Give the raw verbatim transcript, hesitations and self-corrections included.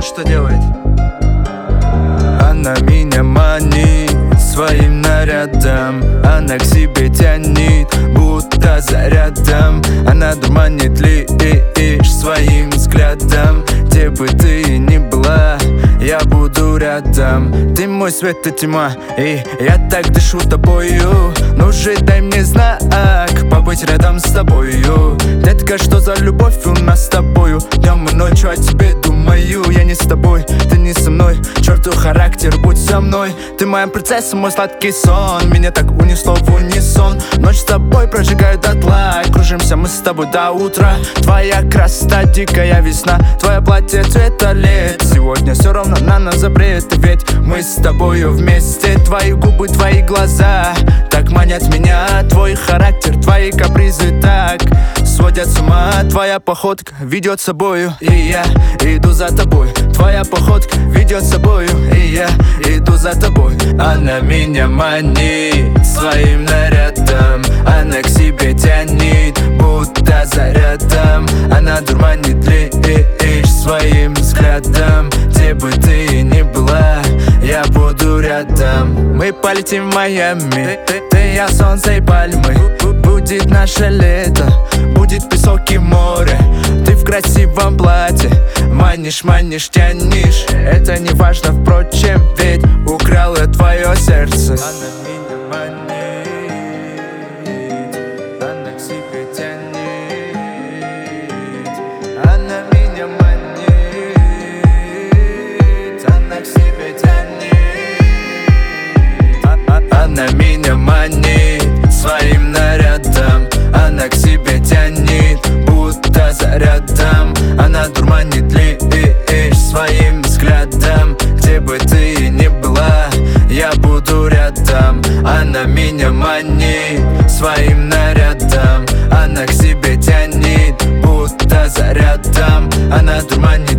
вот что делает. Она меня манит своим нарядом, она к себе тянет, будто зарядом. Она дурманит лишь своим взглядом. Где бы ты ни была, я буду рядом. Ты мой свет и тьма, и я так дышу тобою. Ну же дай мне знак, побыть рядом с тобою. Детка, что за любовь у нас с тобою? Днем и ночью о тебе думаю. Я не с тобой, ты не со мной. Черту характер, будь со мной. Ты моя принцесса, мой сладкий сон. Меня так унесло в унисон. Ночь с тобой прожигаю дотла. Кружимся мы с тобой до утра. Твоя красота, дикая весна. Твое платье цвета лет. Сегодня все равно на нас запрет. Ведь мы с тобою вместе. Твои губы, твои глаза так манят меня. Твой характер, твои капризы так сводят с ума. Твоя походка ведет с собою, и я иду за тобой. Твоя походка ведет с собою, и я иду за тобой. Она меня манит своим нарядом, она к себе тянет, будто зарядом. Она дурманит лишь своим взглядом. Где бы ты ни была, я буду рядом. Мы полетим в Майами, ты, ты, я, солнце и пальмы. Будет наше лето, будет песок и море. Ты в красивом платье, манишь, манишь, тянешь. Это не важно, впрочем, ведь украла твое сердце. Она меня манит, она к себе тянет. Она меня манит, она к себе тянет. Она меня манит своим нарядом, она к себе тянет, будто зарядом. Она дурманит лишь своим взглядом. Где бы ты ни была, я буду рядом. Она меня манит своим нарядом, она к себе тянет, будто зарядом. Она дурманит